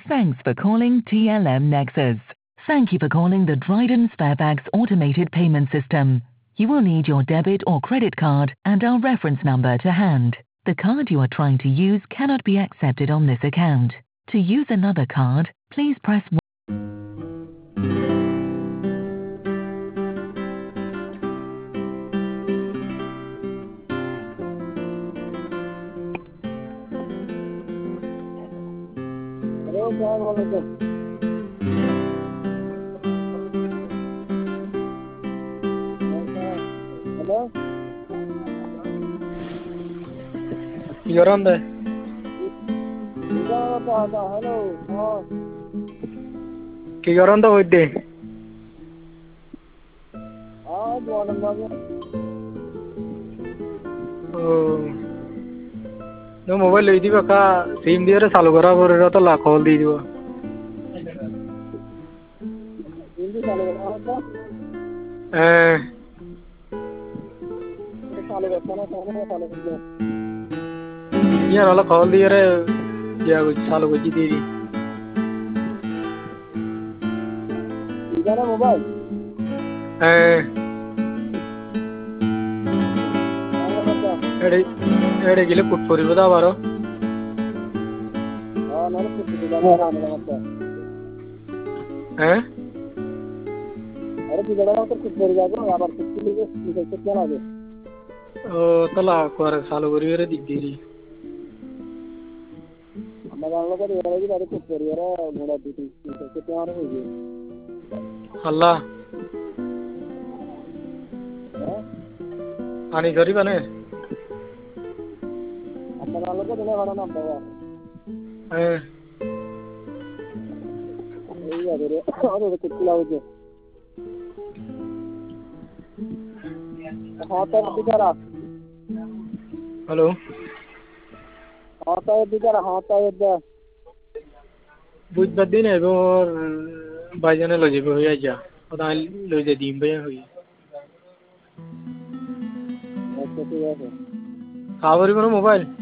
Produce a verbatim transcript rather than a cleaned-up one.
Thanks for calling T L M Nexus. Thank you for calling the Dryden Sparebags automated payment system. You will need your debit or credit card and our reference number to hand. The card you are trying to use cannot be accepted on this account. To use another card, please press one. Hello? You're on there. Hello. Oh, You're on the way day. ah, buwan naman. Oh. No mobile ले दीवा का SIM दिया रे सालो करा बोल रहा था ला खोल दी दीवा. Hindi salo ka na. Eh. Salo ka na, salo ka salo ka. यार वाला खोल दिया रे या कुछ सालो कुछ दी दी. Ida na mobile. Eh. एडे एडे किले पुट पोरी बता बारो. Ah, nalu puti ka na na na. Eh. अरे बिगड़ा ना तो कुछ कर जाएगा यार बार कुछ लिए निकल के क्या लगे ओ तला कोर सालो करी रे दी दी. हमें वालों को ये लगी बार कुछ कर यार मोड़ा दी थी निकल के क्या रहे ये अल्लाह. आनी करी बने. हमें वालों को देने वाला ना बाबा Eh. ये यार रे और कुछ लाओगे हाँ तो बेचारा हेलो. हाँ तो बेचारा हाँ तो इधर बुझ बदी ने वो बाजने लो जी भैया जा. पता लो जी दीम भैया हुई. अच्छा ठीक है कावरी करो मोबाइल.